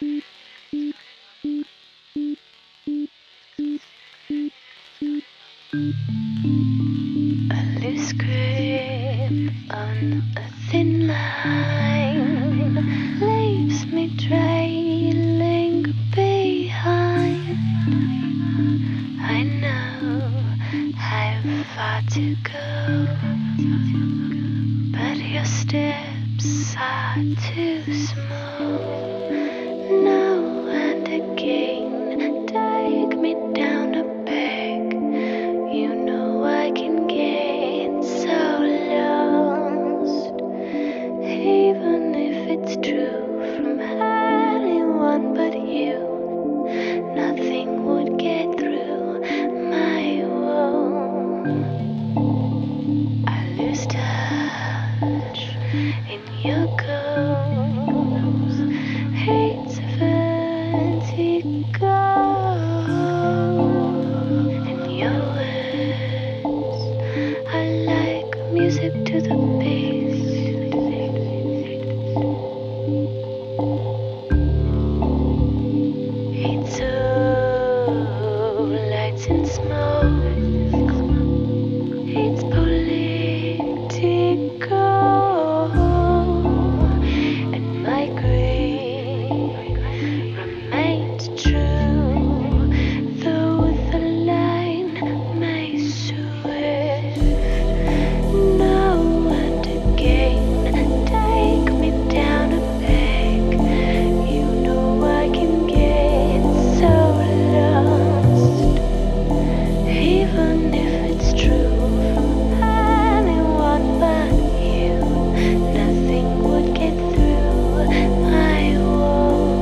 A loose grip on a thin line leaves me trailing behind. I know I've far to go, but your steps are too small. Now and again, take me down a peg. You know I can get so lost, even if it's true from anyone but you. Nothing would get through my wall. I lose touch in your goals. It's vertigo, and your words are like music to the beast. It's all lights and smoke. It's political, and my grief remains true, though the line may swerve. Now and again, take me down a peg. You know I can get so lost, even if it's true from anyone but you. Nothing would get through my wall.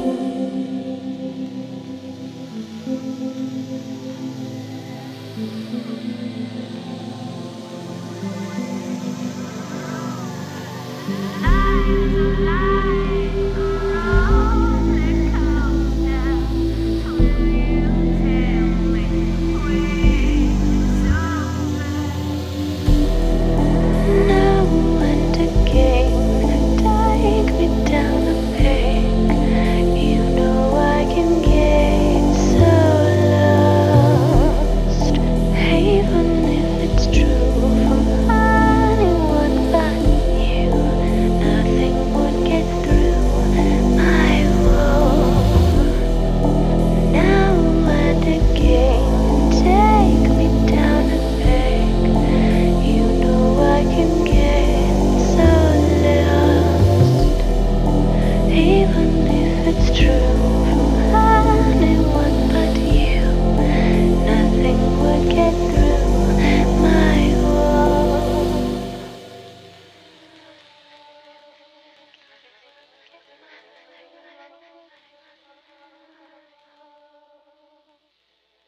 Now and again, take me down a peg. You know I can get so lost, even if it's true from anyone but you. Nothing would get through my wall. Now and again, take me down a peg. You know I can get so lost, even if it's true.